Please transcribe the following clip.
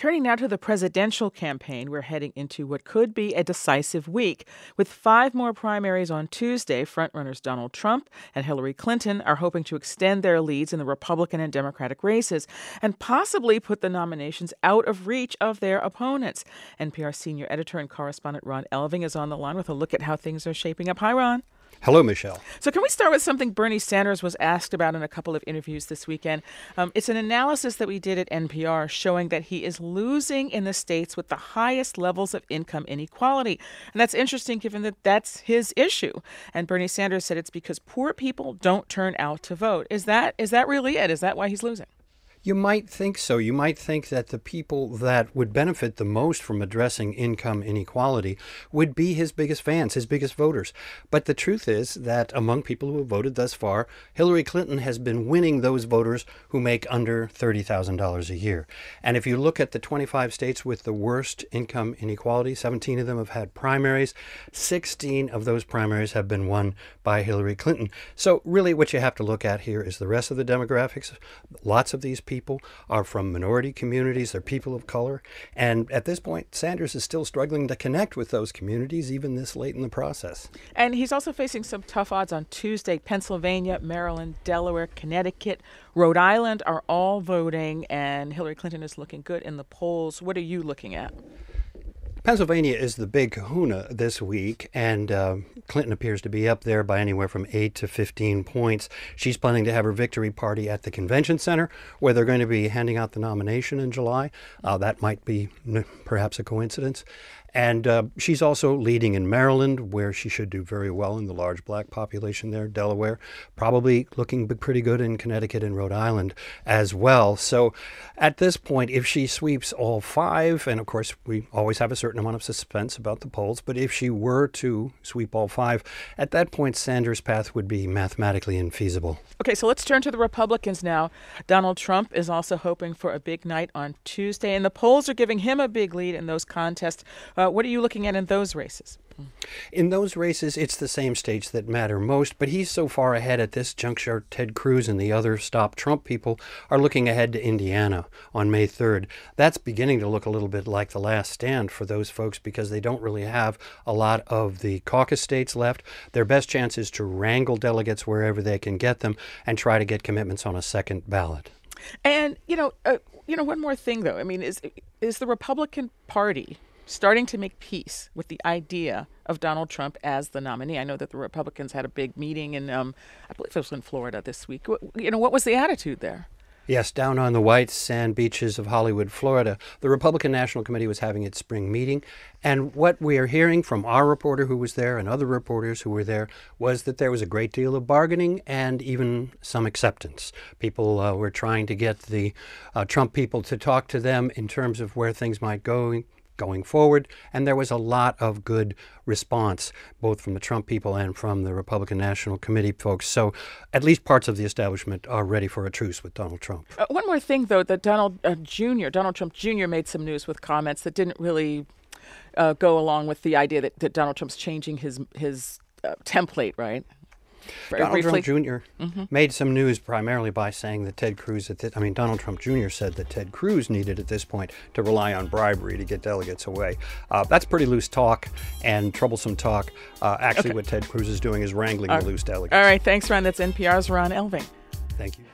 Turning now to the presidential campaign, we're heading into what could be a decisive week. With 5 more primaries on Tuesday, frontrunners Donald Trump and Hillary Clinton are hoping to extend their leads in the Republican and Democratic races and possibly put the nominations out of reach of their opponents. NPR senior editor and correspondent Ron Elving is on the line with a look at how things are shaping up. Hi, Ron. Hello, Michelle. So can we start with something Bernie Sanders was asked about in a couple of interviews this weekend? It's an analysis that we did at NPR showing that he is losing in the states with the highest levels of income inequality. And that's interesting given that that's his issue. And Bernie Sanders said it's because poor people don't turn out to vote. Is that really it? Is that why he's losing? You might think so. You might think that the people that would benefit the most from addressing income inequality would be his biggest fans, his biggest voters. But the truth is that among people who have voted thus far, Hillary Clinton has been winning those voters who make under $30,000 a year. And if you look at the 25 states with the worst income inequality, 17 of them have had primaries. 16 of those primaries have been won by Hillary Clinton. So really what you have to look at here is the rest of the demographics. Lots of these people are from minority communities, they're people of color. And at this point, Sanders is still struggling to connect with those communities, even this late in the process. And he's also facing some tough odds on Tuesday. Pennsylvania, Maryland, Delaware, Connecticut, Rhode Island are all voting, and Hillary Clinton is looking good in the polls. What are you looking at? Pennsylvania is the big kahuna this week, and Clinton appears to be up there by anywhere from 8 to 15 points. She's planning to have her victory party at the convention center, where they're going to be handing out the nomination in July. That might be perhaps a coincidence. And she's also leading in Maryland, where she should do very well in the large black population there. Delaware, probably looking pretty good in Connecticut and Rhode Island as well. So at this point, if she sweeps all 5, and of course we always have a certain amount of suspense about the polls, but if she were to sweep all 5, at that point Sanders' path would be mathematically infeasible. Okay, so let's turn to the Republicans now. Donald Trump is also hoping for a big night on Tuesday, and the polls are giving him a big lead in those contests. What are you looking at in those races? In those races, it's the same states that matter most, but he's so far ahead at this juncture. Ted Cruz and the other Stop Trump people are looking ahead to Indiana on May 3rd. That's beginning to look a little bit like the last stand for those folks because they don't really have a lot of the caucus states left. Their best chance is to wrangle delegates wherever they can get them and try to get commitments on a second ballot. And, one more thing, though. I mean, is the Republican Party starting to make peace with the idea of Donald Trump as the nominee? I know that the Republicans had a big meeting in, I believe it was in Florida this week. What was the attitude there? Yes, down on the white sand beaches of Hollywood, Florida, the Republican National Committee was having its spring meeting. And what we are hearing from our reporter who was there and other reporters who were there was that there was a great deal of bargaining and even some acceptance. People were trying to get the Trump people to talk to them in terms of where things might go going forward, and there was a lot of good response, both from the Trump people and from the Republican National Committee folks. So at least parts of the establishment are ready for a truce with Donald Trump. One more thing, though, that Donald Trump Jr. made some news with comments that didn't really go along with the idea that Donald Trump's changing his template, right? Donald Trump Jr. Made some news primarily by saying that Donald Trump Jr. said that Ted Cruz needed at this point to rely on bribery to get delegates away. That's pretty loose talk and troublesome talk. What Ted Cruz is doing is wrangling the loose delegates. All right. Thanks, Ron. That's NPR's Ron Elving. Thank you.